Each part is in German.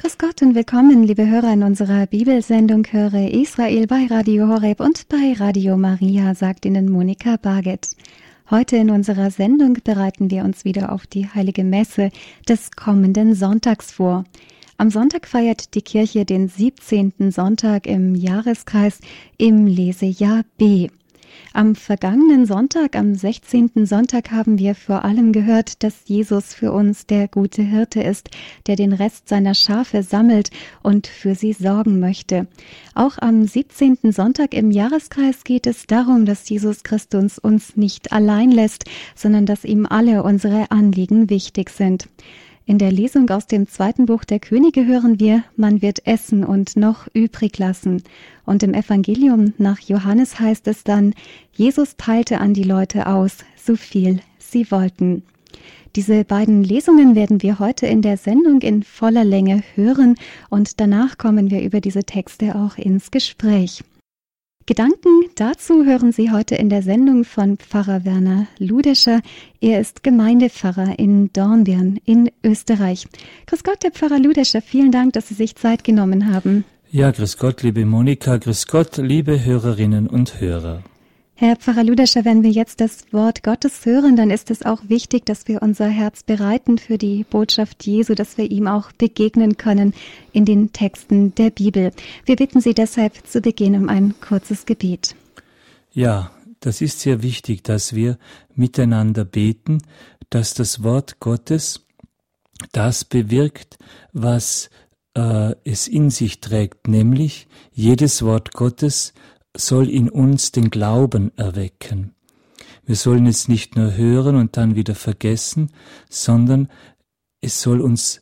Grüß Gott und willkommen, liebe Hörer, in unserer Bibelsendung Höre Israel bei Radio Horeb und bei Radio Maria, sagt Ihnen Monika Barget. Heute in unserer Sendung bereiten wir uns wieder auf die Heilige Messe des kommenden Sonntags vor. Am Sonntag feiert die Kirche den 17. Sonntag im Jahreskreis im Lesejahr B. Am vergangenen Sonntag, am 16. Sonntag, haben wir vor allem gehört, dass Jesus für uns der gute Hirte ist, der den Rest seiner Schafe sammelt und für sie sorgen möchte. Auch am 17. Sonntag im Jahreskreis geht es darum, dass Jesus Christus uns nicht allein lässt, sondern dass ihm alle unsere Anliegen wichtig sind. In der Lesung aus dem 2. Buch der Könige hören wir, man wird essen und noch übrig lassen. Und im Evangelium nach Johannes heißt es dann, Jesus teilte an die Leute aus, so viel sie wollten. Diese beiden Lesungen werden wir heute in der Sendung in voller Länge hören und danach kommen wir über diese Texte auch ins Gespräch. Gedanken dazu hören Sie heute in der Sendung von Pfarrer Werner Ludescher. Er ist Gemeindepfarrer in Dornbirn in Österreich. Grüß Gott, Herr Pfarrer Ludescher, vielen Dank, dass Sie sich Zeit genommen haben. Ja, grüß Gott, liebe Monika, grüß Gott, liebe Hörerinnen und Hörer. Herr Pfarrer Ludescher, wenn wir jetzt das Wort Gottes hören, dann ist es auch wichtig, dass wir unser Herz bereiten für die Botschaft Jesu, dass wir ihm auch begegnen können in den Texten der Bibel. Wir bitten Sie deshalb zu Beginn um ein kurzes Gebet. Ja, das ist sehr wichtig, dass wir miteinander beten, dass das Wort Gottes das bewirkt, was es in sich trägt, nämlich jedes Wort Gottes soll in uns den Glauben erwecken. Wir sollen es nicht nur hören und dann wieder vergessen, sondern es soll uns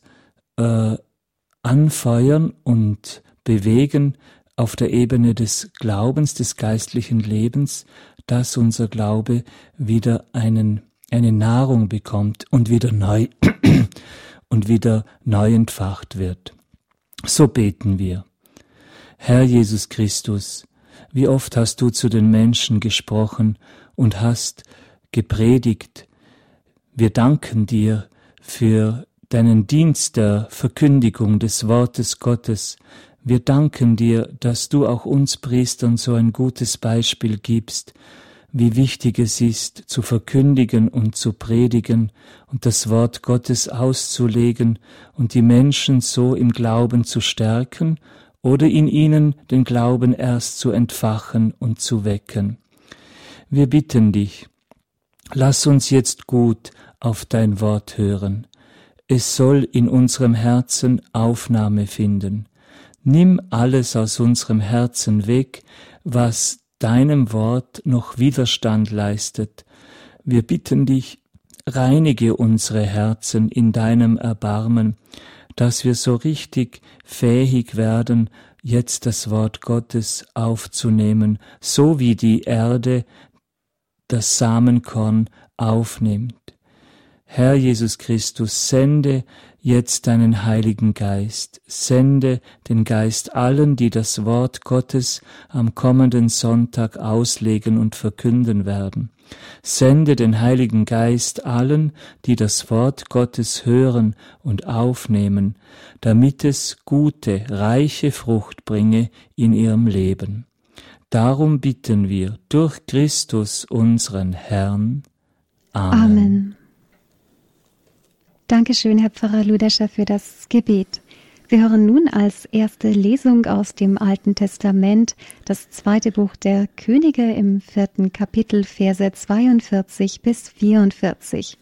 anfeuern und bewegen auf der Ebene des Glaubens, des geistlichen Lebens, dass unser Glaube wieder eine Nahrung bekommt und wieder neu entfacht wird. So beten wir. Herr Jesus Christus, wie oft hast du zu den Menschen gesprochen und hast gepredigt. Wir danken dir für deinen Dienst der Verkündigung des Wortes Gottes. Wir danken dir, dass du auch uns Priestern so ein gutes Beispiel gibst, wie wichtig es ist, zu verkündigen und zu predigen und das Wort Gottes auszulegen und die Menschen so im Glauben zu stärken oder in ihnen den Glauben erst zu entfachen und zu wecken. Wir bitten dich, lass uns jetzt gut auf dein Wort hören. Es soll in unserem Herzen Aufnahme finden. Nimm alles aus unserem Herzen weg, was deinem Wort noch Widerstand leistet. Wir bitten dich, reinige unsere Herzen in deinem Erbarmen, dass wir so richtig fähig werden, jetzt das Wort Gottes aufzunehmen, so wie die Erde das Samenkorn aufnimmt. Herr Jesus Christus, sende jetzt deinen Heiligen Geist, sende den Geist allen, die das Wort Gottes am kommenden Sonntag auslegen und verkünden werden. Sende den Heiligen Geist allen, die das Wort Gottes hören und aufnehmen, damit es gute, reiche Frucht bringe in ihrem Leben. Darum bitten wir durch Christus unseren Herrn. Amen. Amen. Dankeschön, Herr Pfarrer Ludescher, für das Gebet. Wir hören nun als erste Lesung aus dem Alten Testament das 2. Buch der Könige im 4. Kapitel, Verse 42 bis 44.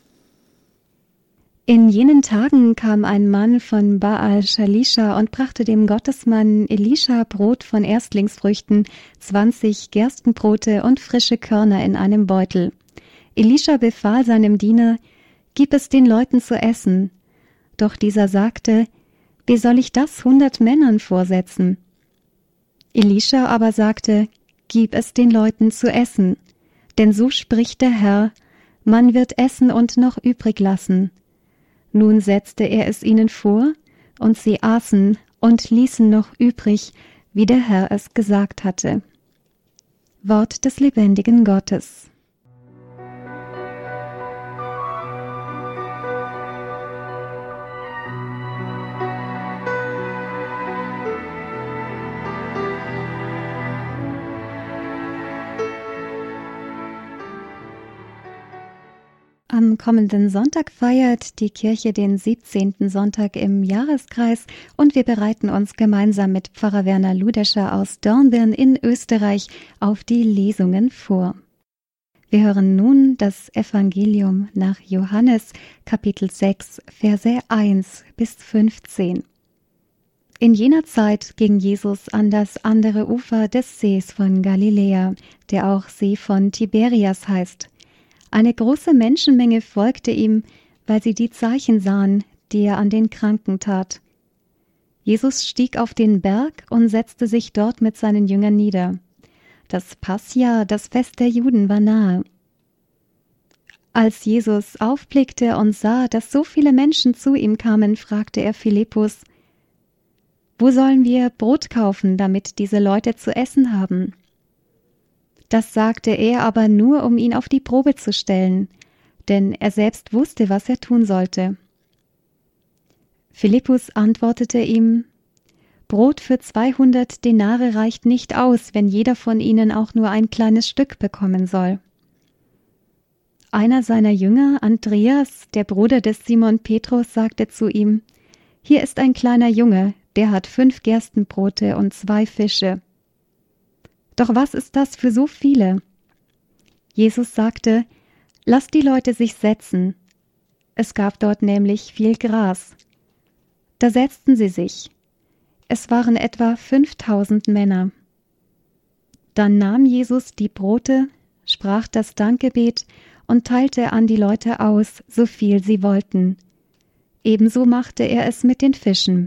In jenen Tagen kam ein Mann von Baal Shalisha und brachte dem Gottesmann Elisha Brot von Erstlingsfrüchten, 20 Gerstenbrote und frische Körner in einem Beutel. Elisha befahl seinem Diener: Gib es den Leuten zu essen. Doch dieser sagte: Wie soll ich das 100 Männern vorsetzen? Elisha aber sagte: Gib es den Leuten zu essen. Denn so spricht der Herr: Man wird essen und noch übrig lassen. Nun setzte er es ihnen vor, und sie aßen und ließen noch übrig, wie der Herr es gesagt hatte. Wort des lebendigen Gottes. Am kommenden Sonntag feiert die Kirche den 17. Sonntag im Jahreskreis und wir bereiten uns gemeinsam mit Pfarrer Werner Ludescher aus Dornbirn in Österreich auf die Lesungen vor. Wir hören nun das Evangelium nach Johannes, Kapitel 6, Verse 1 bis 15. In jener Zeit ging Jesus an das andere Ufer des Sees von Galiläa, der auch See von Tiberias heißt. Eine große Menschenmenge folgte ihm, weil sie die Zeichen sahen, die er an den Kranken tat. Jesus stieg auf den Berg und setzte sich dort mit seinen Jüngern nieder. Das Pascha, das Fest der Juden, war nahe. Als Jesus aufblickte und sah, dass so viele Menschen zu ihm kamen, fragte er Philippus: Wo sollen wir Brot kaufen, damit diese Leute zu essen haben? Das sagte er aber nur, um ihn auf die Probe zu stellen, denn er selbst wusste, was er tun sollte. Philippus antwortete ihm: Brot für 200 Denare reicht nicht aus, wenn jeder von ihnen auch nur ein kleines Stück bekommen soll. Einer seiner Jünger, Andreas, der Bruder des Simon Petrus, sagte zu ihm: Hier ist ein kleiner Junge, der hat 5 Gerstenbrote und 2 Fische. Doch was ist das für so viele? Jesus sagte: Lasst die Leute sich setzen. Es gab dort nämlich viel Gras. Da setzten sie sich. Es waren etwa 5000 Männer. Dann nahm Jesus die Brote, sprach das Dankgebet und teilte an die Leute aus, so viel sie wollten. Ebenso machte er es mit den Fischen.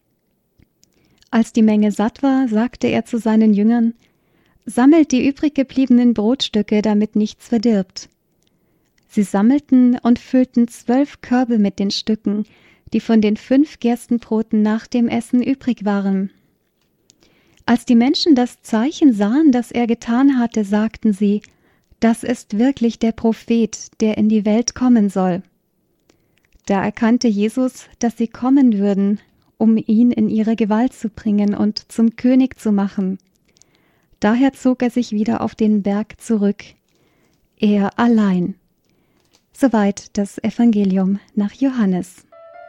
Als die Menge satt war, sagte er zu seinen Jüngern: Sammelt die übrig gebliebenen Brotstücke, damit nichts verdirbt. Sie sammelten und füllten 12 Körbe mit den Stücken, die von den 5 Gerstenbroten nach dem Essen übrig waren. Als die Menschen das Zeichen sahen, das er getan hatte, sagten sie: Das ist wirklich der Prophet, der in die Welt kommen soll. Da erkannte Jesus, dass sie kommen würden, um ihn in ihre Gewalt zu bringen und zum König zu machen. Daher zog er sich wieder auf den Berg zurück, er allein. Soweit das Evangelium nach Johannes.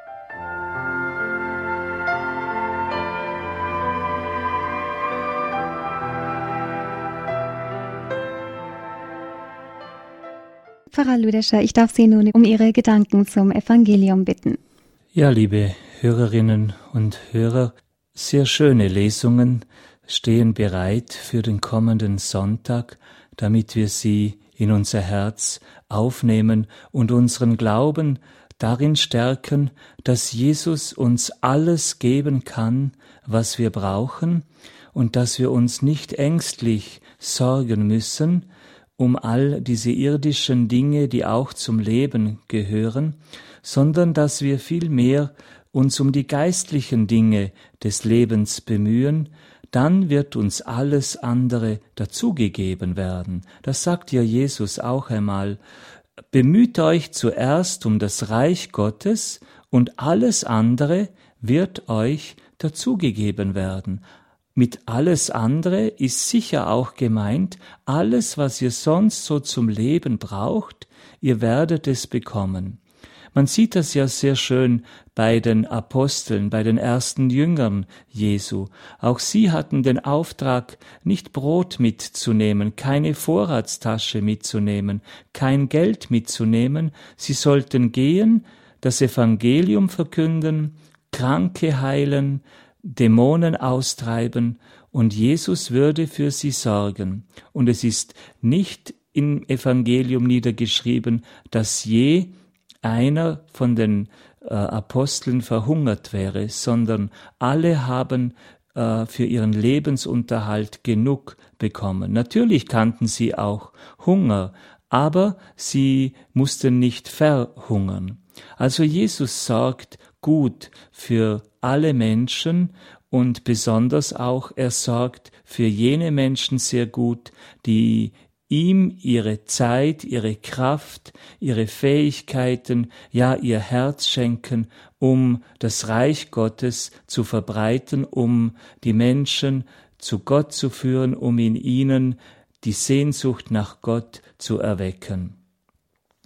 Pfarrer Ludescher, ich darf Sie nun um Ihre Gedanken zum Evangelium bitten. Ja, liebe Hörerinnen und Hörer, sehr schöne Lesungen stehen bereit für den kommenden Sonntag, damit wir sie in unser Herz aufnehmen und unseren Glauben darin stärken, dass Jesus uns alles geben kann, was wir brauchen, und dass wir uns nicht ängstlich sorgen müssen um all diese irdischen Dinge, die auch zum Leben gehören, sondern dass wir vielmehr uns um die geistlichen Dinge des Lebens bemühen, dann wird uns alles andere dazugegeben werden. Das sagt ja Jesus auch einmal: Bemüht euch zuerst um das Reich Gottes und alles andere wird euch dazugegeben werden. Mit alles andere ist sicher auch gemeint, alles, was ihr sonst so zum Leben braucht, ihr werdet es bekommen. Man sieht das ja sehr schön bei den Aposteln, bei den ersten Jüngern Jesu. Auch sie hatten den Auftrag, nicht Brot mitzunehmen, keine Vorratstasche mitzunehmen, kein Geld mitzunehmen. Sie sollten gehen, das Evangelium verkünden, Kranke heilen, Dämonen austreiben, und Jesus würde für sie sorgen. Und es ist nicht im Evangelium niedergeschrieben, dass je einer von den Aposteln verhungert wäre, sondern alle haben für ihren Lebensunterhalt genug bekommen. Natürlich kannten sie auch Hunger, aber sie mussten nicht verhungern. Also Jesus sorgt gut für alle Menschen und besonders auch er sorgt für jene Menschen sehr gut, die ihm ihre Zeit, ihre Kraft, ihre Fähigkeiten, ja ihr Herz schenken, um das Reich Gottes zu verbreiten, um die Menschen zu Gott zu führen, um in ihnen die Sehnsucht nach Gott zu erwecken.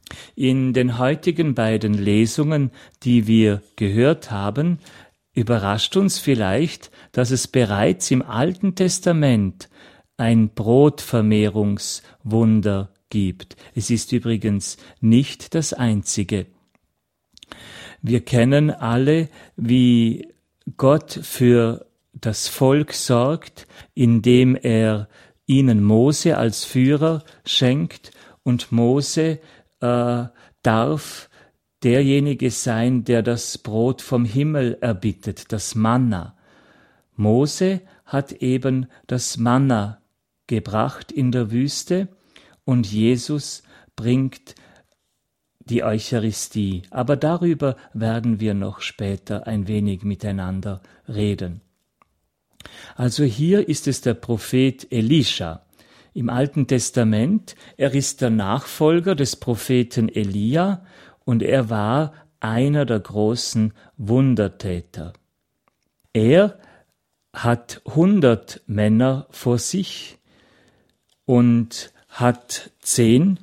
In den heutigen beiden Lesungen, die wir gehört haben, überrascht uns vielleicht, dass es bereits im Alten Testament ein Brotvermehrungswunder gibt. Es ist übrigens nicht das einzige. Wir kennen alle, wie Gott für das Volk sorgt, indem er ihnen Mose als Führer schenkt, und Mose darf derjenige sein, der das Brot vom Himmel erbittet, das Manna. Mose hat eben das Manna gebracht in der Wüste und Jesus bringt die Eucharistie. Aber darüber werden wir noch später ein wenig miteinander reden. Also hier ist es der Prophet Elisha. Im Alten Testament, er ist der Nachfolger des Propheten Elia und er war einer der großen Wundertäter. Er hat 100 Männer vor sich und hat 20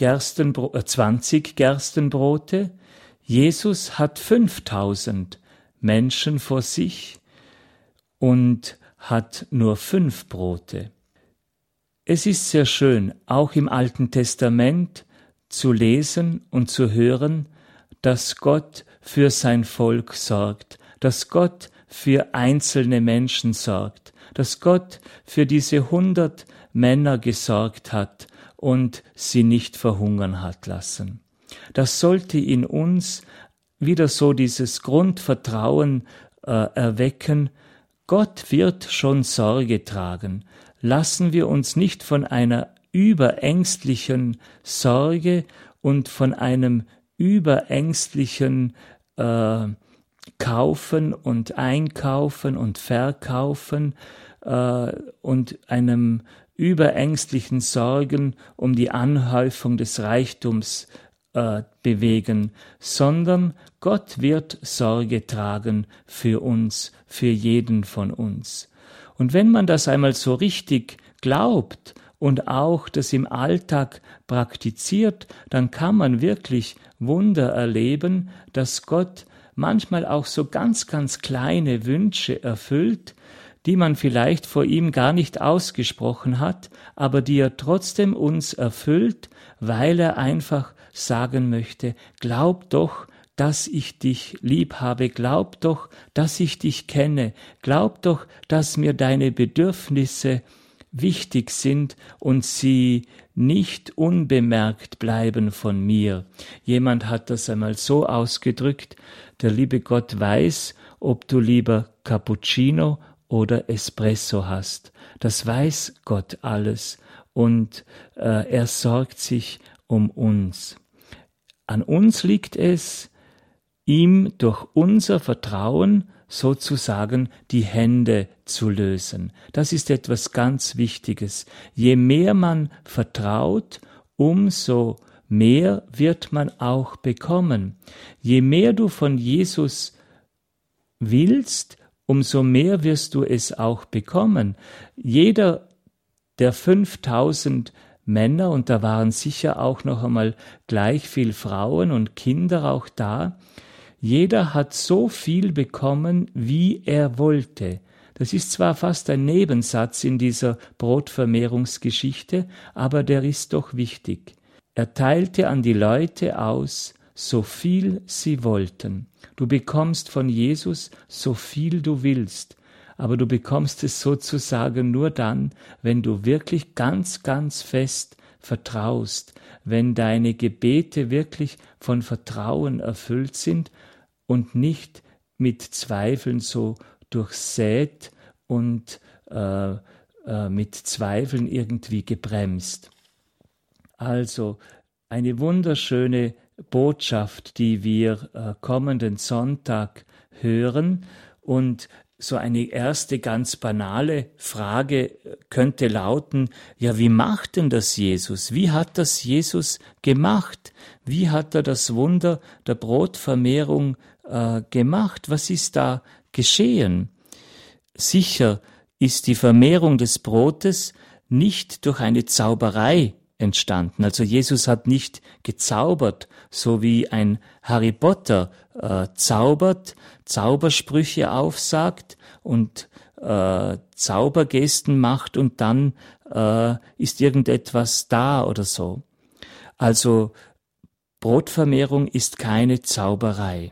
Gerstenbrote. Jesus hat 5000 Menschen vor sich und hat nur 5 Brote. Es ist sehr schön, auch im Alten Testament zu lesen und zu hören, dass Gott für sein Volk sorgt, dass Gott für einzelne Menschen sorgt, dass Gott für diese 100 Männer gesorgt hat und sie nicht verhungern hat lassen. Das sollte in uns wieder so dieses Grundvertrauen erwecken, Gott wird schon Sorge tragen. Lassen wir uns nicht von einer überängstlichen Sorge und von einem überängstlichen Kaufen und Einkaufen und Verkaufen und einem überängstlichen Sorgen um die Anhäufung des Reichtums bewegen, sondern Gott wird Sorge tragen für uns, für jeden von uns. Und wenn man das einmal so richtig glaubt und auch das im Alltag praktiziert, dann kann man wirklich Wunder erleben, dass Gott manchmal auch so ganz, ganz kleine Wünsche erfüllt, die man vielleicht vor ihm gar nicht ausgesprochen hat, aber die er trotzdem uns erfüllt, weil er einfach sagen möchte, glaub doch, dass ich dich lieb habe, glaub doch, dass ich dich kenne, glaub doch, dass mir deine Bedürfnisse wichtig sind und sie nicht unbemerkt bleiben von mir. Jemand hat das einmal so ausgedrückt, der liebe Gott weiß, ob du lieber Cappuccino oder Espresso hast. Das weiß Gott alles und er sorgt sich um uns. An uns liegt es, ihm durch unser Vertrauen sozusagen die Hände zu lösen. Das ist etwas ganz Wichtiges. Je mehr man vertraut, umso mehr wird man auch bekommen. Je mehr du von Jesus willst, umso mehr wirst du es auch bekommen. Jeder der 5000 Männer, und da waren sicher auch noch einmal gleich viel Frauen und Kinder auch da, jeder hat so viel bekommen, wie er wollte. Das ist zwar fast ein Nebensatz in dieser Brotvermehrungsgeschichte, aber der ist doch wichtig. Er teilte an die Leute aus, so viel sie wollten. Du bekommst von Jesus so viel du willst, aber du bekommst es sozusagen nur dann, wenn du wirklich ganz, ganz fest vertraust, wenn deine Gebete wirklich von Vertrauen erfüllt sind und nicht mit Zweifeln so durchsät und mit Zweifeln irgendwie gebremst. Also eine wunderschöne Botschaft, die wir kommenden Sonntag hören, und so eine erste ganz banale Frage könnte lauten, ja, wie macht denn das Jesus? Wie hat das Jesus gemacht? Wie hat er das Wunder der Brotvermehrung gemacht? Was ist da geschehen? Sicher ist die Vermehrung des Brotes nicht durch eine Zauberei entstanden. Also Jesus hat nicht gezaubert, so wie ein Harry Potter zaubert, Zaubersprüche aufsagt und Zaubergesten macht und dann ist irgendetwas da oder so. Also Brotvermehrung ist keine Zauberei.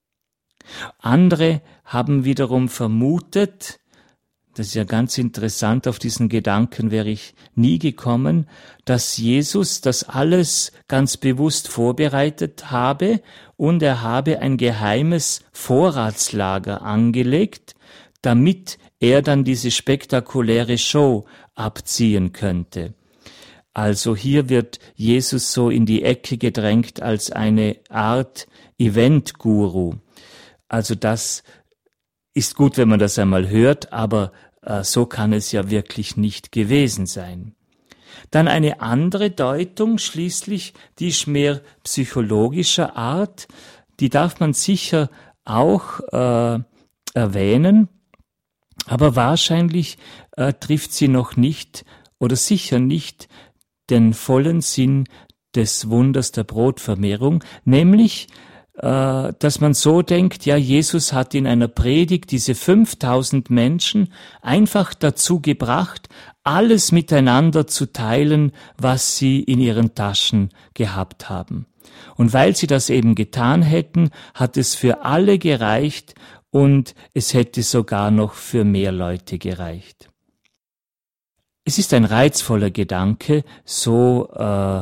Andere haben wiederum vermutet, das ist ja ganz interessant, auf diesen Gedanken wäre ich nie gekommen, dass Jesus das alles ganz bewusst vorbereitet habe und er habe ein geheimes Vorratslager angelegt, damit er dann diese spektakuläre Show abziehen könnte. Also hier wird Jesus so in die Ecke gedrängt als eine Art Event-Guru. Also das ist gut, wenn man das einmal hört, aber so kann es ja wirklich nicht gewesen sein. Dann eine andere Deutung, schließlich, die ist mehr psychologischer Art, die darf man sicher auch erwähnen, aber wahrscheinlich trifft sie noch nicht oder sicher nicht den vollen Sinn des Wunders der Brotvermehrung, nämlich dass man so denkt, ja, Jesus hat in einer Predigt diese 5000 Menschen einfach dazu gebracht, alles miteinander zu teilen, was sie in ihren Taschen gehabt haben. Und weil sie das eben getan hätten, hat es für alle gereicht und es hätte sogar noch für mehr Leute gereicht. Es ist ein reizvoller Gedanke, so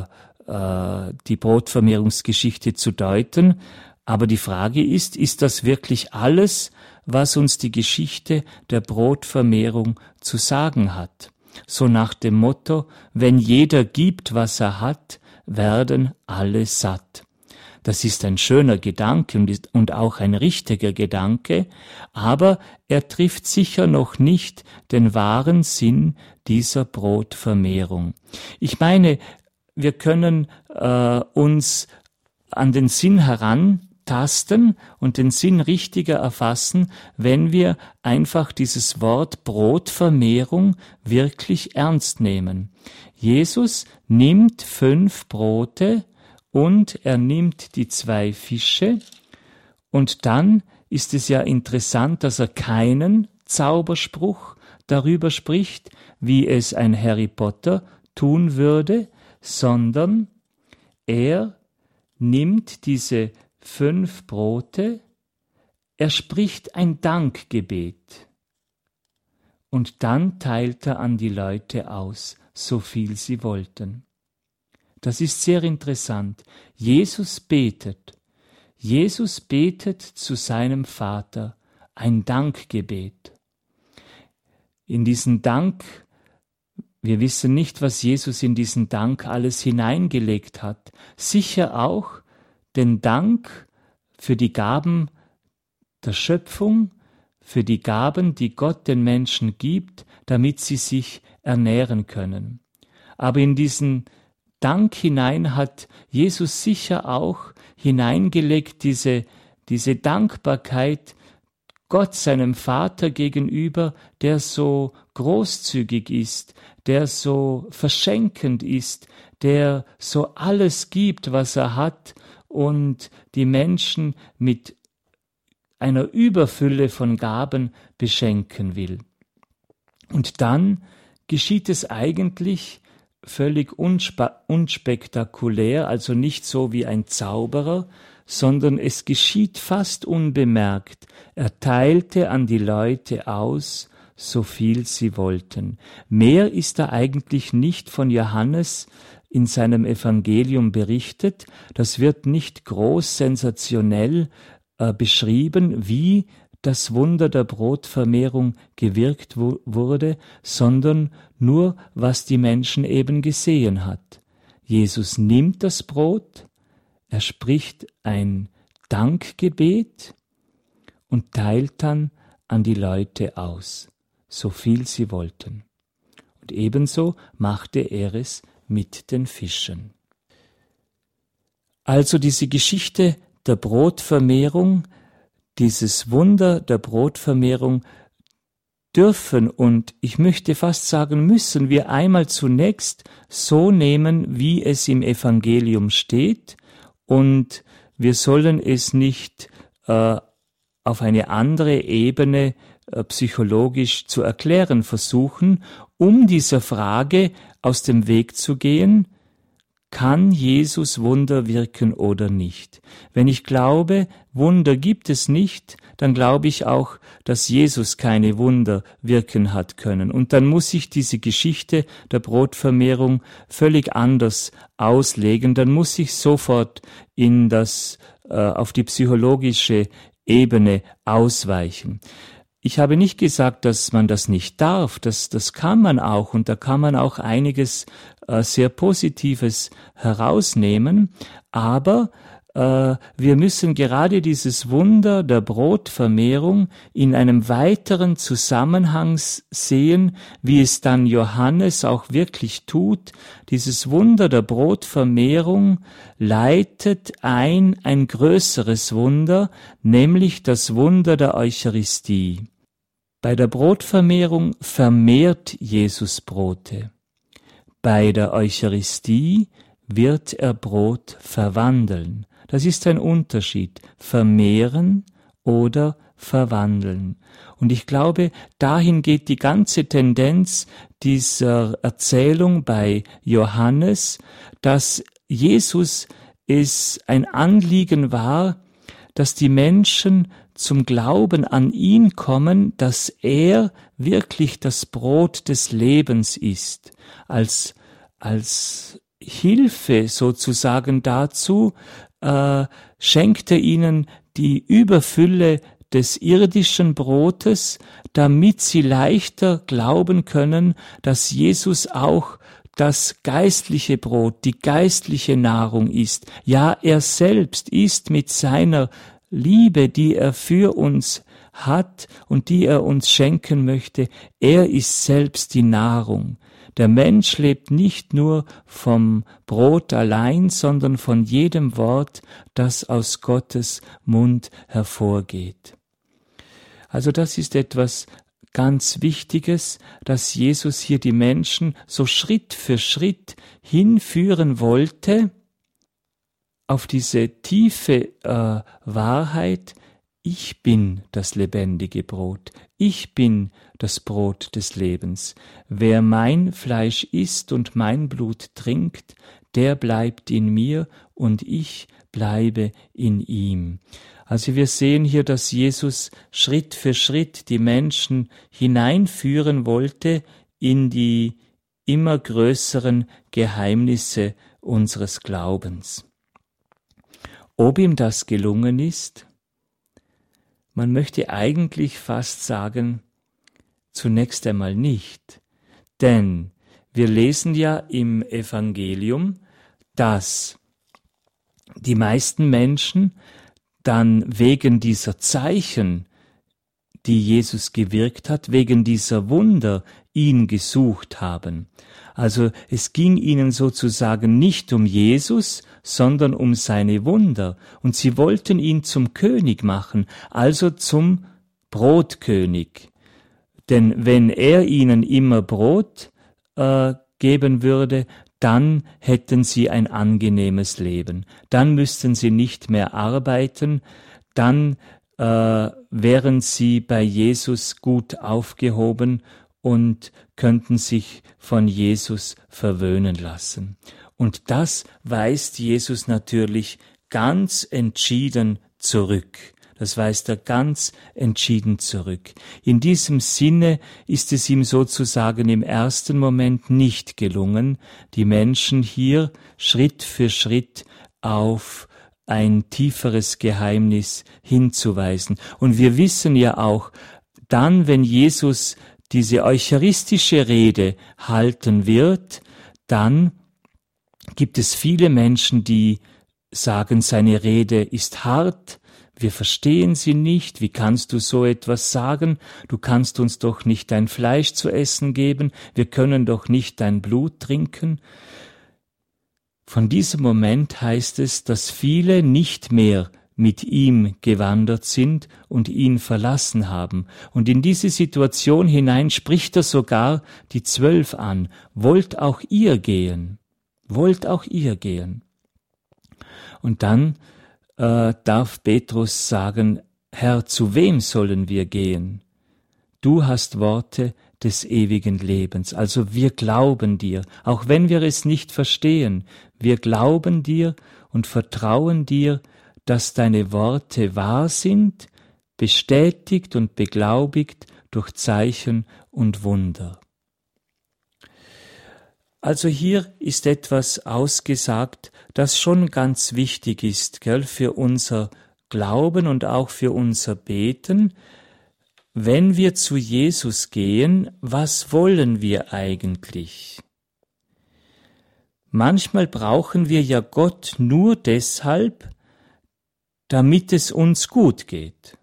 die Brotvermehrungsgeschichte zu deuten, aber die Frage ist das wirklich alles, was uns die Geschichte der Brotvermehrung zu sagen hat? So nach dem Motto, wenn jeder gibt, was er hat, werden alle satt. Das ist ein schöner Gedanke und auch ein richtiger Gedanke, aber er trifft sicher noch nicht den wahren Sinn dieser Brotvermehrung. Ich meine, wir können uns an den Sinn herantasten und den Sinn richtiger erfassen, wenn wir einfach dieses Wort Brotvermehrung wirklich ernst nehmen. Jesus nimmt 5 Brote und er nimmt die 2 Fische und dann ist es ja interessant, dass er keinen Zauberspruch darüber spricht, wie es ein Harry Potter tun würde, sondern er nimmt diese 5 Brote, er spricht ein Dankgebet und dann teilt er an die Leute aus, so viel sie wollten. Das ist sehr interessant. Jesus betet zu seinem Vater ein Dankgebet. In diesen Dank, wir wissen nicht, was Jesus in diesen Dank alles hineingelegt hat. Sicher auch den Dank für die Gaben der Schöpfung, für die Gaben, die Gott den Menschen gibt, damit sie sich ernähren können. Aber in diesen Dank hinein hat Jesus sicher auch hineingelegt diese Dankbarkeit Gott, seinem Vater gegenüber, der so großzügig ist, der so verschenkend ist, der so alles gibt, was er hat und die Menschen mit einer Überfülle von Gaben beschenken will. Und dann geschieht es eigentlich völlig unspektakulär, also nicht so wie ein Zauberer, sondern es geschieht fast unbemerkt. Er teilte an die Leute aus, so viel sie wollten. Mehr ist da eigentlich nicht von Johannes in seinem Evangelium berichtet. Das wird nicht groß sensationell beschrieben, wie das Wunder der Brotvermehrung gewirkt wurde, sondern nur, was die Menschen eben gesehen hat. Jesus nimmt das Brot, er spricht ein Dankgebet und teilt dann an die Leute aus, so viel sie wollten. Und ebenso machte er es mit den Fischen. Also diese Geschichte der Brotvermehrung, dieses Wunder der Brotvermehrung dürfen und ich möchte fast sagen, müssen wir einmal zunächst so nehmen, wie es im Evangelium steht, und wir sollen es nicht auf eine andere Ebene psychologisch zu erklären versuchen, um dieser Frage aus dem Weg zu gehen: Kann Jesus Wunder wirken oder nicht? Wenn ich glaube, Wunder gibt es nicht, dann glaube ich auch, dass Jesus keine Wunder wirken hat können. Und dann muss ich diese Geschichte der Brotvermehrung völlig anders auslegen. Dann muss ich sofort auf die psychologische Ebene ausweichen. Ich habe nicht gesagt, dass man das nicht darf, das kann man auch, und da kann man auch einiges sehr Positives herausnehmen, aber wir müssen gerade dieses Wunder der Brotvermehrung in einem weiteren Zusammenhang sehen, wie es dann Johannes auch wirklich tut. Dieses Wunder der Brotvermehrung leitet ein größeres Wunder, nämlich das Wunder der Eucharistie. Bei der Brotvermehrung vermehrt Jesus Brote. Bei der Eucharistie wird er Brot verwandeln. Das ist ein Unterschied, vermehren oder verwandeln. Und ich glaube, dahin geht die ganze Tendenz dieser Erzählung bei Johannes, dass Jesus es ein Anliegen war, dass die Menschen zum Glauben an ihn kommen, dass er wirklich das Brot des Lebens ist, als Hilfe sozusagen dazu, schenkt er ihnen die Überfülle des irdischen Brotes, damit sie leichter glauben können, dass Jesus auch das geistliche Brot, die geistliche Nahrung ist. Ja, er selbst ist mit seiner Liebe, die er für uns hat und die er uns schenken möchte, er ist selbst die Nahrung. Der Mensch lebt nicht nur vom Brot allein, sondern von jedem Wort, das aus Gottes Mund hervorgeht. Also das ist etwas ganz Wichtiges, dass Jesus hier die Menschen so Schritt für Schritt hinführen wollte auf diese tiefe Wahrheit: Ich bin das lebendige Brot, ich bin das Brot des Lebens. Wer mein Fleisch isst und mein Blut trinkt, der bleibt in mir und ich bleibe in ihm. Also wir sehen hier, dass Jesus Schritt für Schritt die Menschen hineinführen wollte in die immer größeren Geheimnisse unseres Glaubens. Ob ihm das gelungen ist? Man möchte eigentlich fast sagen, zunächst einmal nicht. Denn wir lesen ja im Evangelium, dass die meisten Menschen dann wegen dieser Zeichen, die Jesus gewirkt hat, wegen dieser Wunder ihn gesucht haben. Also es ging ihnen sozusagen nicht um Jesus, sondern um seine Wunder. Und sie wollten ihn zum König machen, also zum Brotkönig. Denn wenn er ihnen immer Brot geben würde, dann hätten sie ein angenehmes Leben. Dann müssten sie nicht mehr arbeiten, dann wären sie bei Jesus gut aufgehoben und könnten sich von Jesus verwöhnen lassen. Und das weist Jesus natürlich ganz entschieden zurück. Das weist er ganz entschieden zurück. In diesem Sinne ist es ihm sozusagen im ersten Moment nicht gelungen, die Menschen hier Schritt für Schritt auf ein tieferes Geheimnis hinzuweisen. Und wir wissen ja auch, dann, wenn Jesus diese eucharistische Rede halten wird, dann gibt es viele Menschen, die sagen, seine Rede ist hart, wir verstehen sie nicht, wie kannst du so etwas sagen, du kannst uns doch nicht dein Fleisch zu essen geben, wir können doch nicht dein Blut trinken. Von diesem Moment heißt es, dass viele nicht mehr mit ihm gewandert sind und ihn verlassen haben. Und in diese Situation hinein spricht er sogar die 12 an. Wollt auch ihr gehen? Wollt auch ihr gehen? Und dann darf Petrus sagen, Herr, zu wem sollen wir gehen? Du hast Worte des ewigen Lebens. Also wir glauben dir, auch wenn wir es nicht verstehen. Wir glauben dir und vertrauen dir, dass deine Worte wahr sind, bestätigt und beglaubigt durch Zeichen und Wunder. Also hier ist etwas ausgesagt, das schon ganz wichtig ist, gell, für unser Glauben und auch für unser Beten. Wenn wir zu Jesus gehen, was wollen wir eigentlich? Manchmal brauchen wir ja Gott nur deshalb, damit es uns gut geht.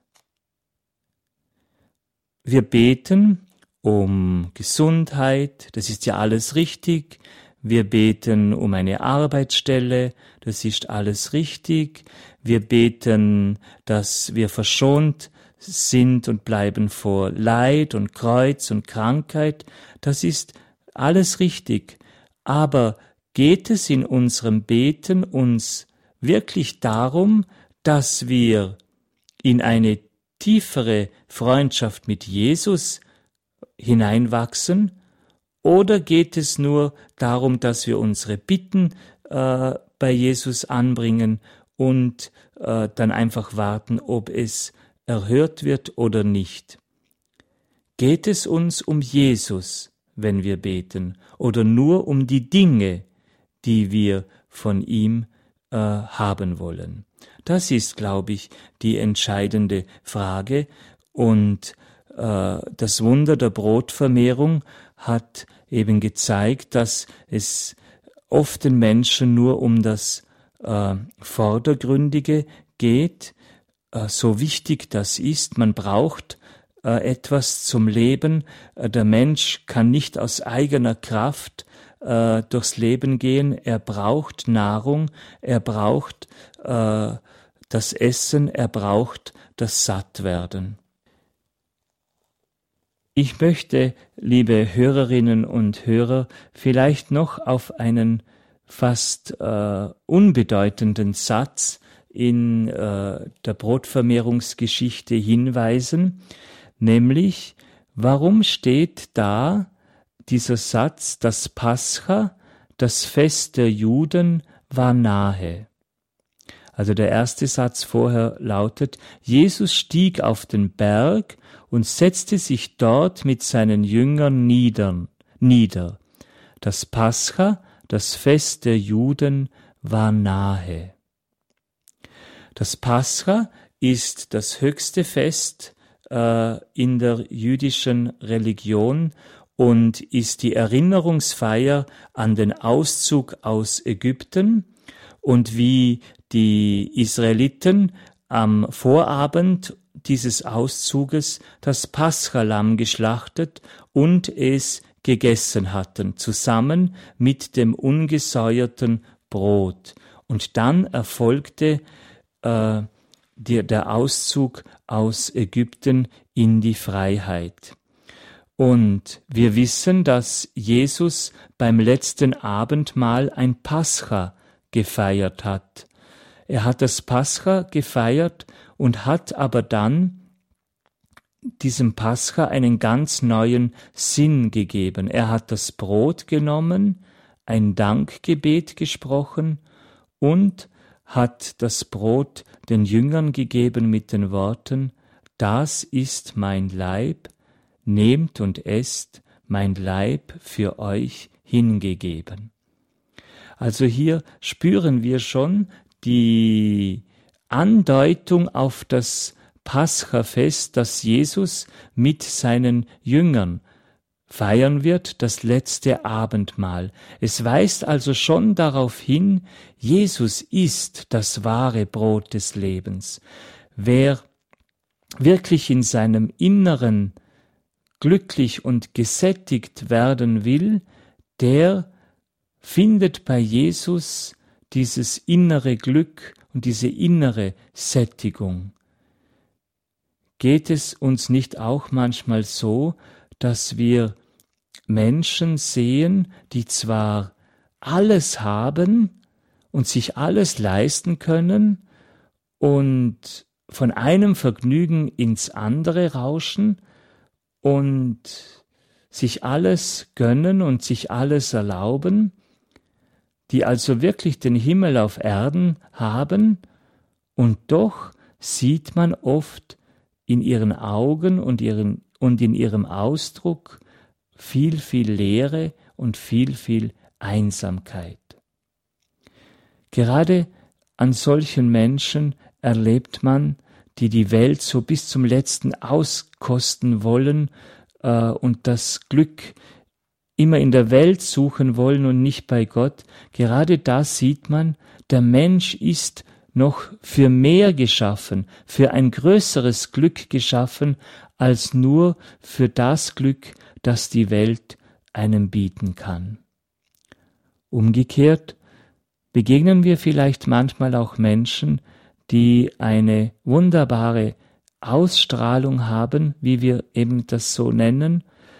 Wir beten um Gesundheit, das ist ja alles richtig. Wir beten um eine Arbeitsstelle, das ist alles richtig. Wir beten, dass wir verschont sind und bleiben vor Leid und Kreuz und Krankheit, das ist alles richtig. Aber geht es in unserem Beten uns wirklich darum, dass wir in eine tiefere Freundschaft mit Jesus hineinwachsen? Oder geht es nur darum, dass wir unsere Bitten bei Jesus anbringen und dann einfach warten, ob es erhört wird oder nicht? Geht es uns um Jesus, wenn wir beten, oder nur um die Dinge, die wir von ihm haben wollen? Das ist, glaube ich, die entscheidende Frage. Und das Wunder der Brotvermehrung hat eben gezeigt, dass es oft den Menschen nur um das Vordergründige geht, so wichtig das ist. Man braucht etwas zum Leben. Der Mensch kann nicht aus eigener Kraft durchs Leben gehen. Er braucht Nahrung, er braucht das Essen, er braucht das Sattwerden. Ich möchte, liebe Hörerinnen und Hörer, vielleicht noch auf einen fast unbedeutenden Satz in der Brotvermehrungsgeschichte hinweisen, nämlich, warum steht da dieser Satz, das Pascha, das Fest der Juden, war nahe? Also der erste Satz vorher lautet, Jesus stieg auf den Berg und setzte sich dort mit seinen Jüngern nieder. Das Pascha, das Fest der Juden, war nahe. Das Pascha ist das höchste Fest in der jüdischen Religion und ist die Erinnerungsfeier an den Auszug aus Ägypten und wie die Israeliten am Vorabend dieses Auszuges das Paschalamm geschlachtet und es gegessen hatten, zusammen mit dem ungesäuerten Brot. Und dann erfolgte der Auszug aus Ägypten in die Freiheit. Und wir wissen, dass Jesus beim letzten Abendmahl ein Pascha gefeiert hat. Er hat das Pascha gefeiert und hat aber dann diesem Pascha einen ganz neuen Sinn gegeben. Er hat das Brot genommen, ein Dankgebet gesprochen und hat das Brot den Jüngern gegeben mit den Worten, das ist mein Leib, nehmt und esst, mein Leib für euch hingegeben. Also hier spüren wir schon die Andeutung auf das Paschafest, das Jesus mit seinen Jüngern feiern wird, das letzte Abendmahl. Es weist also schon darauf hin, Jesus ist das wahre Brot des Lebens. Wer wirklich in seinem Inneren glücklich und gesättigt werden will, der findet bei Jesus dieses innere Glück und diese innere Sättigung. Geht es uns nicht auch manchmal so, dass wir Menschen sehen, die zwar alles haben und sich alles leisten können und von einem Vergnügen ins andere rauschen und sich alles gönnen und sich alles erlauben, die also wirklich den Himmel auf Erden haben, und doch sieht man oft in ihren Augen und in ihrem Ausdruck viel, viel Leere und viel, viel Einsamkeit. Gerade an solchen Menschen erlebt man, die die Welt so bis zum Letzten auskosten wollen und das Glück immer in der Welt suchen wollen und nicht bei Gott. Gerade da sieht man, der Mensch ist noch für mehr geschaffen, für ein größeres Glück geschaffen, als nur für das Glück, das die Welt einem bieten kann. Umgekehrt begegnen wir vielleicht manchmal auch Menschen, die eine wunderbare Ausstrahlung haben, wie wir eben das so nennen,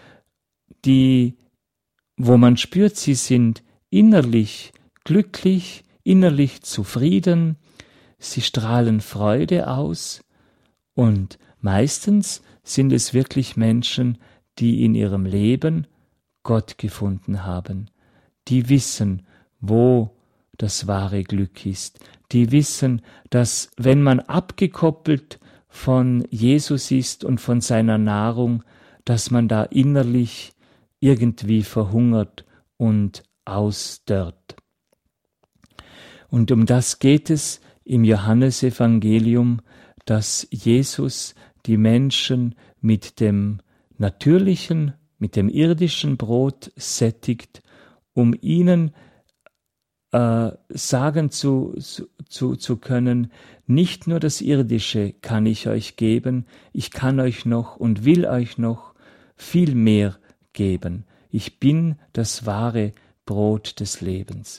wo man spürt, sie sind innerlich glücklich, innerlich zufrieden, sie strahlen Freude aus, und meistens sind es wirklich Menschen, die in ihrem Leben Gott gefunden haben, die wissen, wo das wahre Glück ist, die wissen, dass wenn man abgekoppelt von Jesus ist und von seiner Nahrung, dass man da innerlich irgendwie verhungert und ausdörrt. Und um das geht es im Johannesevangelium, dass Jesus die Menschen mit dem natürlichen, mit dem irdischen Brot sättigt, um ihnen sagen zu können, nicht nur das Irdische kann ich euch geben, ich kann euch noch und will euch noch viel mehr geben. Ich bin das wahre Brot des Lebens.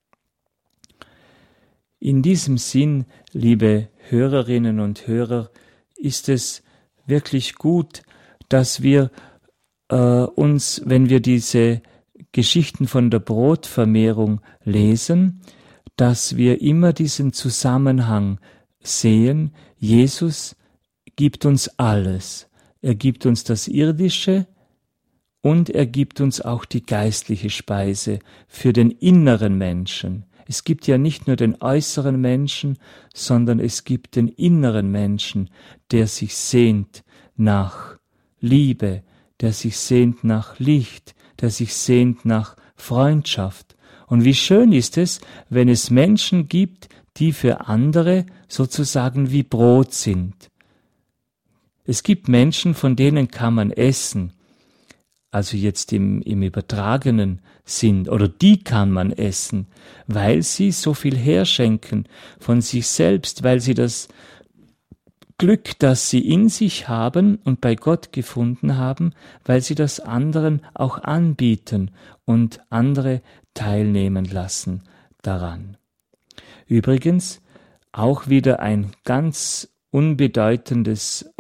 In diesem Sinn, liebe Hörerinnen und Hörer, ist es wirklich gut, dass wir uns, wenn wir diese Geschichten von der Brotvermehrung lesen, dass wir immer diesen Zusammenhang sehen. Jesus gibt uns alles. Er gibt uns das Irdische und er gibt uns auch die geistliche Speise für den inneren Menschen. Es gibt ja nicht nur den äußeren Menschen, sondern es gibt den inneren Menschen, der sich sehnt nach Liebe, der sich sehnt nach Licht, der sich sehnt nach Freundschaft. Und wie schön ist es, wenn es Menschen gibt, die für andere sozusagen wie Brot sind. Es gibt Menschen, von denen kann man essen, also jetzt im übertragenen Sinn, oder die kann man essen, weil sie so viel herschenken von sich selbst, weil sie das Glück, das sie in sich haben und bei Gott gefunden haben, weil sie das anderen auch anbieten und andere teilnehmen lassen daran. Übrigens auch wieder ein ganz unbedeutendes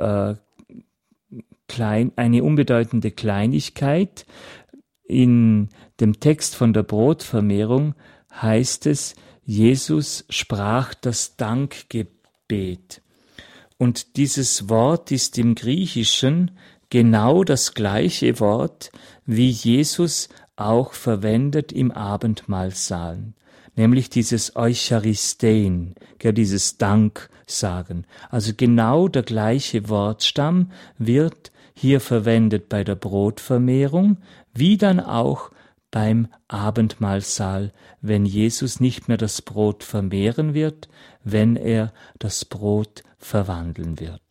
eine unbedeutende Kleinigkeit. In dem Text von der Brotvermehrung heißt es, Jesus sprach das Dankgebet. Und dieses Wort ist im Griechischen genau das gleiche Wort, wie Jesus auch verwendet im Abendmahlsaal, nämlich dieses Eucharistein, dieses Danksagen. Also genau der gleiche Wortstamm wird hier verwendet bei der Brotvermehrung, wie dann auch beim Abendmahlsaal, wenn Jesus nicht mehr das Brot vermehren wird, wenn er das Brot verwandeln wird.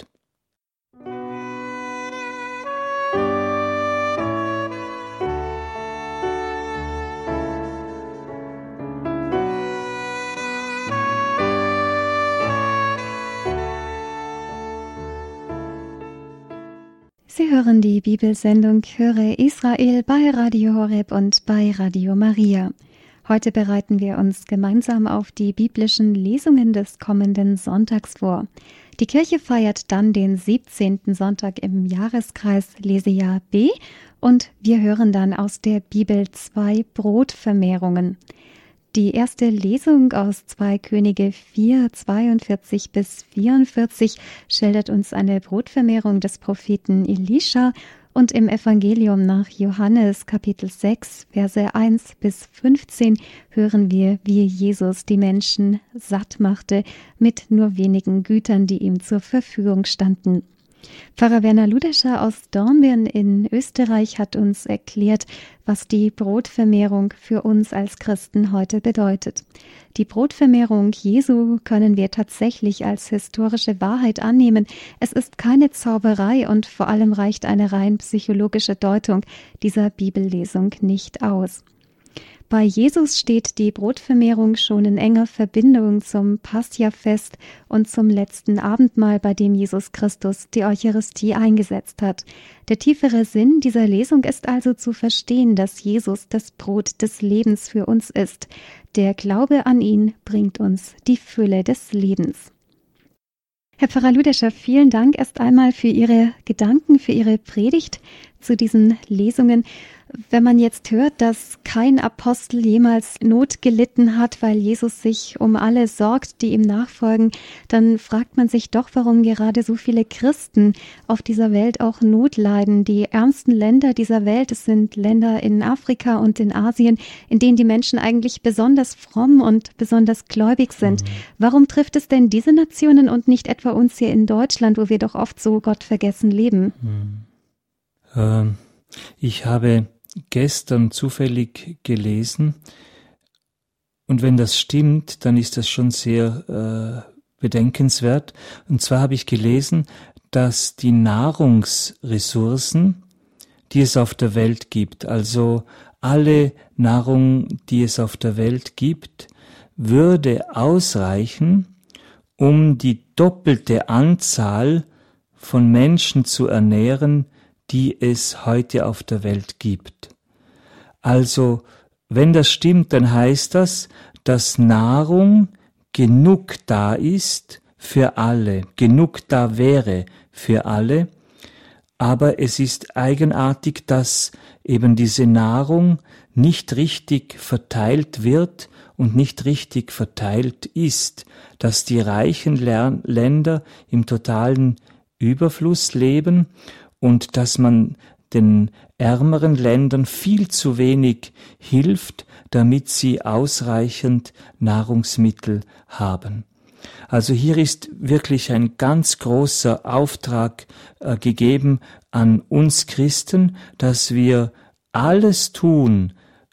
Sie hören die Bibelsendung Höre Israel bei Radio Horeb und bei Radio Maria. Heute bereiten wir uns gemeinsam auf die biblischen Lesungen des kommenden Sonntags vor. Die Kirche feiert dann den 17. Sonntag im Jahreskreis Lesejahr B und wir hören dann aus der Bibel 2 Brotvermehrungen. Die erste Lesung aus 2 Könige 4, 42 bis 44 schildert uns eine Brotvermehrung des Propheten Elisha. Und im Evangelium nach Johannes Kapitel 6, Verse 1 bis 15 hören wir, wie Jesus die Menschen satt machte mit nur wenigen Gütern, die ihm zur Verfügung standen. Pfarrer Werner Ludescher aus Dornbirn in Österreich hat uns erklärt, was die Brotvermehrung für uns als Christen heute bedeutet. Die Brotvermehrung Jesu können wir tatsächlich als historische Wahrheit annehmen. Es ist keine Zauberei und vor allem reicht eine rein psychologische Deutung dieser Bibellesung nicht aus. Bei Jesus steht die Brotvermehrung schon in enger Verbindung zum Pascha-Fest und zum letzten Abendmahl, bei dem Jesus Christus die Eucharistie eingesetzt hat. Der tiefere Sinn dieser Lesung ist also zu verstehen, dass Jesus das Brot des Lebens für uns ist. Der Glaube an ihn bringt uns die Fülle des Lebens. Herr Pfarrer Ludescher, vielen Dank erst einmal für Ihre Gedanken, für Ihre Predigt zu diesen Lesungen. Wenn man jetzt hört, dass kein Apostel jemals Not gelitten hat, weil Jesus sich um alle sorgt, die ihm nachfolgen, dann fragt man sich doch, warum gerade so viele Christen auf dieser Welt auch Not leiden. Die ärmsten Länder dieser Welt, es sind Länder in Afrika und in Asien, in denen die Menschen eigentlich besonders fromm und besonders gläubig sind. Warum trifft es denn diese Nationen und nicht etwa uns hier in Deutschland, wo wir doch oft so gottvergessen leben? Ich habe gestern zufällig gelesen, und wenn das stimmt, dann ist das schon sehr bedenkenswert. Und zwar habe ich gelesen, dass die Nahrungsressourcen, die es auf der Welt gibt, also alle Nahrung, die es auf der Welt gibt, würde ausreichen, um die doppelte Anzahl von Menschen zu ernähren, die es heute auf der Welt gibt. Also, wenn das stimmt, dann heißt das, dass Nahrung genug da ist für alle, genug da wäre für alle, aber es ist eigenartig, dass eben diese Nahrung nicht richtig verteilt wird und nicht richtig verteilt ist, dass die reichen Länder im totalen Überfluss leben und dass man den ärmeren Ländern viel zu wenig hilft, damit sie ausreichend Nahrungsmittel haben. Also hier ist wirklich ein ganz großer Auftrag gegeben an uns Christen, dass wir alles tun,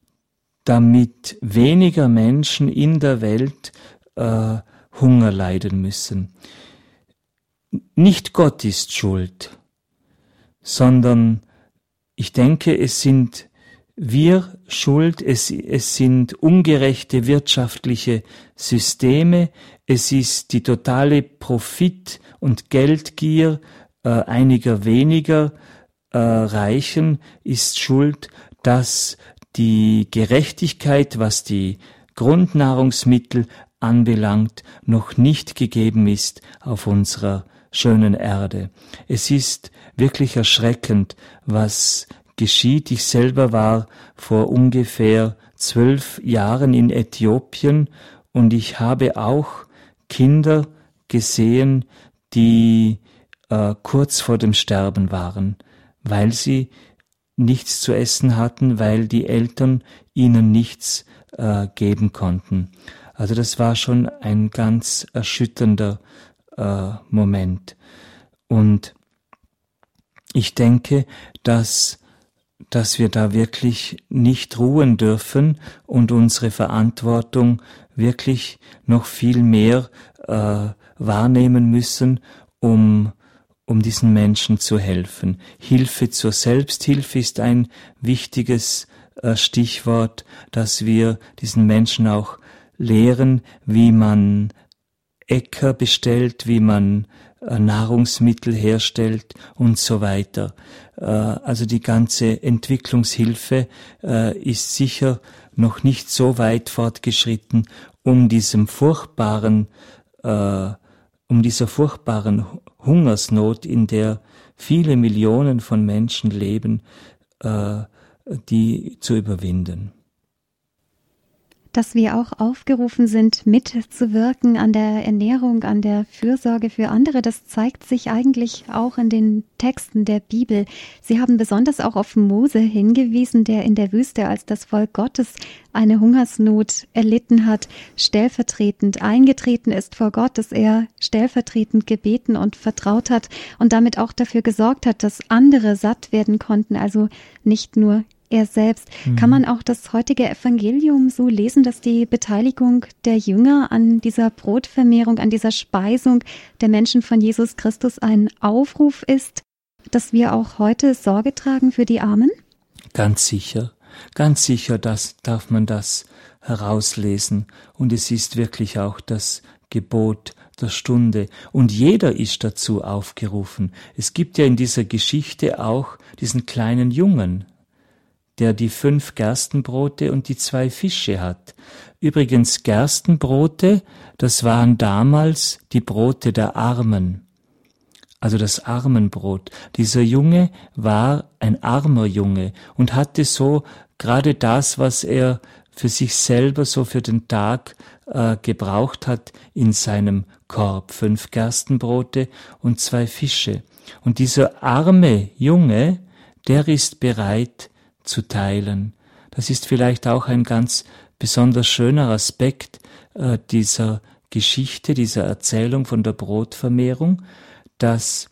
damit weniger Menschen in der Welt Hunger leiden müssen. Nicht Gott ist schuld, sondern ich denke, es sind wir schuld, es sind ungerechte wirtschaftliche Systeme, es ist die totale Profit- und Geldgier einiger weniger Reichen ist schuld, dass die Gerechtigkeit, was die Grundnahrungsmittel anbelangt, noch nicht gegeben ist auf unserer schönen Erde. Es ist wirklich erschreckend, was geschieht. Ich selber war vor ungefähr 12 Jahren in Äthiopien und ich habe auch Kinder gesehen, die kurz vor dem Sterben waren, weil sie nichts zu essen hatten, weil die Eltern ihnen nichts geben konnten. Also das war schon ein ganz erschütternder Moment. Und ich denke, dass wir da wirklich nicht ruhen dürfen und unsere Verantwortung wirklich noch viel mehr wahrnehmen müssen, um diesen Menschen zu helfen. Hilfe zur Selbsthilfe ist ein wichtiges Stichwort, dass wir diesen Menschen auch lehren, wie man Äcker bestellt, wie man Nahrungsmittel herstellt und so weiter. Also die ganze Entwicklungshilfe ist sicher noch nicht so weit fortgeschritten, um dieser furchtbaren Hungersnot, in der viele Millionen von Menschen leben, die zu überwinden. Dass wir auch aufgerufen sind, mitzuwirken an der Ernährung, an der Fürsorge für andere, das zeigt sich eigentlich auch in den Texten der Bibel. Sie haben besonders auch auf Mose hingewiesen, der in der Wüste, als das Volk Gottes eine Hungersnot erlitten hat, stellvertretend eingetreten ist vor Gott, dass er stellvertretend gebeten und vertraut hat und damit auch dafür gesorgt hat, dass andere satt werden konnten, also nicht nur er selbst. Kann man auch das heutige Evangelium so lesen, dass die Beteiligung der Jünger an dieser Brotvermehrung, an dieser Speisung der Menschen von Jesus Christus ein Aufruf ist, dass wir auch heute Sorge tragen für die Armen? Ganz sicher, darf man das herauslesen. Und es ist wirklich auch das Gebot der Stunde. Und jeder ist dazu aufgerufen. Es gibt ja in dieser Geschichte auch diesen kleinen Jungen, der die 5 Gerstenbrote und die 2 Fische hat. Übrigens Gerstenbrote, das waren damals die Brote der Armen, also das Armenbrot. Dieser Junge war ein armer Junge und hatte so gerade das, was er für sich selber so für den Tag gebraucht hat, in seinem Korb. 5 Gerstenbrote und 2 Fische. Und dieser arme Junge, der ist bereit zu teilen. Das ist vielleicht auch ein ganz besonders schöner Aspekt dieser Geschichte, dieser Erzählung von der Brotvermehrung, dass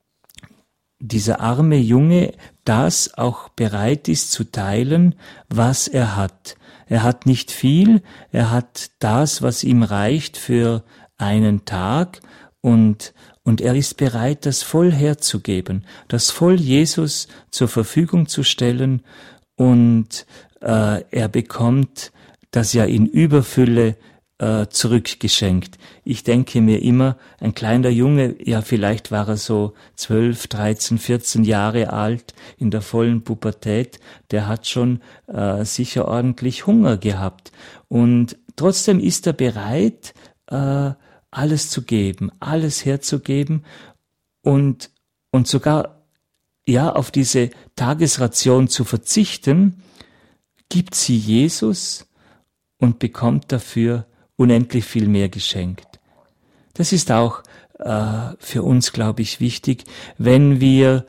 dieser arme Junge das auch bereit ist zu teilen, was er hat. Er hat nicht viel, er hat das, was ihm reicht für einen Tag und er ist bereit, das voll herzugeben, das voll Jesus zur Verfügung zu stellen und er bekommt das ja in Überfülle zurückgeschenkt. Ich denke mir immer, ein kleiner Junge, ja vielleicht war er so 12, 13, 14 Jahre alt, in der vollen Pubertät, der hat schon sicher ordentlich Hunger gehabt und trotzdem ist er bereit, alles zu geben, alles herzugeben und sogar ja auf diese Tagesration zu verzichten, gibt sie Jesus und bekommt dafür unendlich viel mehr geschenkt. Das ist auch für uns, glaube ich, wichtig, wenn wir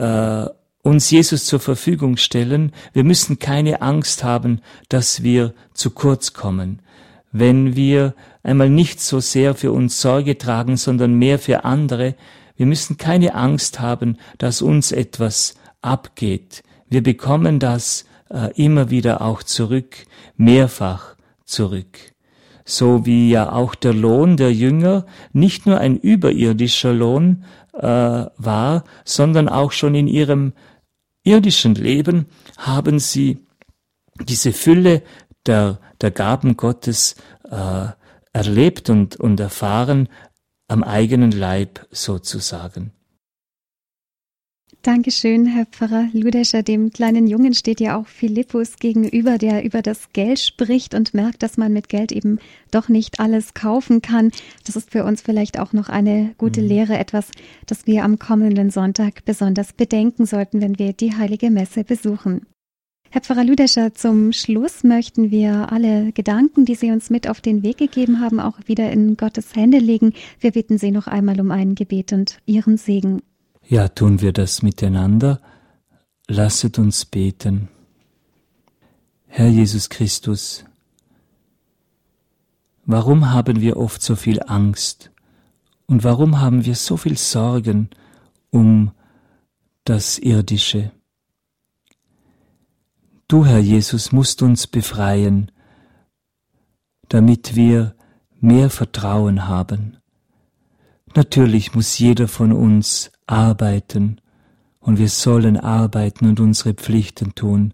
uns Jesus zur Verfügung stellen. Wir müssen keine Angst haben, dass wir zu kurz kommen. Wenn wir einmal nicht so sehr für uns Sorge tragen, sondern mehr für andere, wir müssen keine Angst haben, dass uns etwas abgeht. Wir bekommen das immer wieder auch zurück, mehrfach zurück. So wie ja auch der Lohn der Jünger nicht nur ein überirdischer Lohn war, sondern auch schon in ihrem irdischen Leben haben sie diese Fülle der Gaben Gottes erlebt und erfahren, am eigenen Leib sozusagen. Dankeschön, Herr Pfarrer Ludescher. Dem kleinen Jungen steht ja auch Philippus gegenüber, der über das Geld spricht und merkt, dass man mit Geld eben doch nicht alles kaufen kann. Das ist für uns vielleicht auch noch eine gute Lehre, etwas, das wir am kommenden Sonntag besonders bedenken sollten, wenn wir die Heilige Messe besuchen. Herr Pfarrer Ludescher, zum Schluss möchten wir alle Gedanken, die Sie uns mit auf den Weg gegeben haben, auch wieder in Gottes Hände legen. Wir bitten Sie noch einmal um ein Gebet und Ihren Segen. Ja, tun wir das miteinander. Lasset uns beten. Herr Jesus Christus, warum haben wir oft so viel Angst und warum haben wir so viel Sorgen um das Irdische? Du, Herr Jesus, musst uns befreien, damit wir mehr Vertrauen haben. Natürlich muss jeder von uns arbeiten und wir sollen arbeiten und unsere Pflichten tun,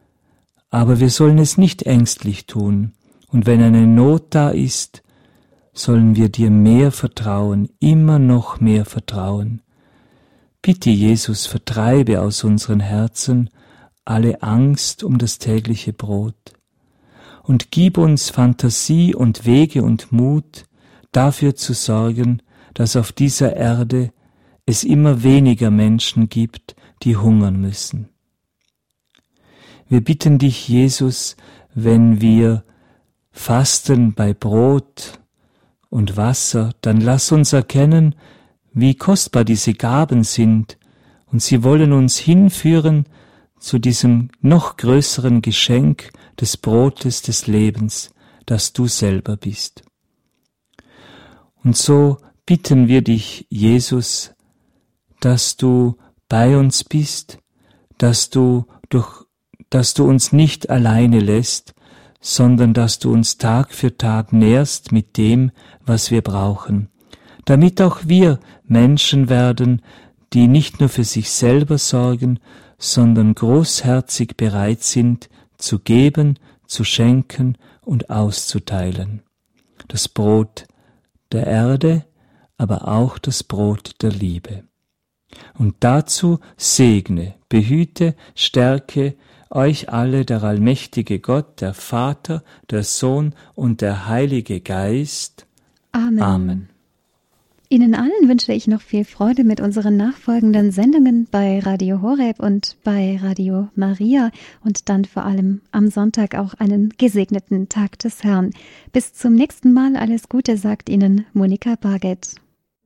aber wir sollen es nicht ängstlich tun und wenn eine Not da ist, sollen wir dir mehr vertrauen, immer noch mehr vertrauen. Bitte, Jesus, vertreibe aus unseren Herzen alle Angst um das tägliche Brot und gib uns Fantasie und Wege und Mut, dafür zu sorgen, dass auf dieser Erde es immer weniger Menschen gibt, die hungern müssen. Wir bitten dich, Jesus, wenn wir fasten bei Brot und Wasser, dann lass uns erkennen, wie kostbar diese Gaben sind, und sie wollen uns hinführen zu diesem noch größeren Geschenk des Brotes des Lebens, das du selber bist. Und so bitten wir dich, Jesus, dass du bei uns bist, dass du uns nicht alleine lässt, sondern dass du uns Tag für Tag nährst mit dem, was wir brauchen, damit auch wir Menschen werden, die nicht nur für sich selber sorgen, sondern großherzig bereit sind, zu geben, zu schenken und auszuteilen. Das Brot der Erde, aber auch das Brot der Liebe. Und dazu segne, behüte, stärke euch alle der allmächtige Gott, der Vater, der Sohn und der Heilige Geist. Amen. Amen. Ihnen allen wünsche ich noch viel Freude mit unseren nachfolgenden Sendungen bei Radio Horeb und bei Radio Maria und dann vor allem am Sonntag auch einen gesegneten Tag des Herrn. Bis zum nächsten Mal, alles Gute, sagt Ihnen Monika Barget.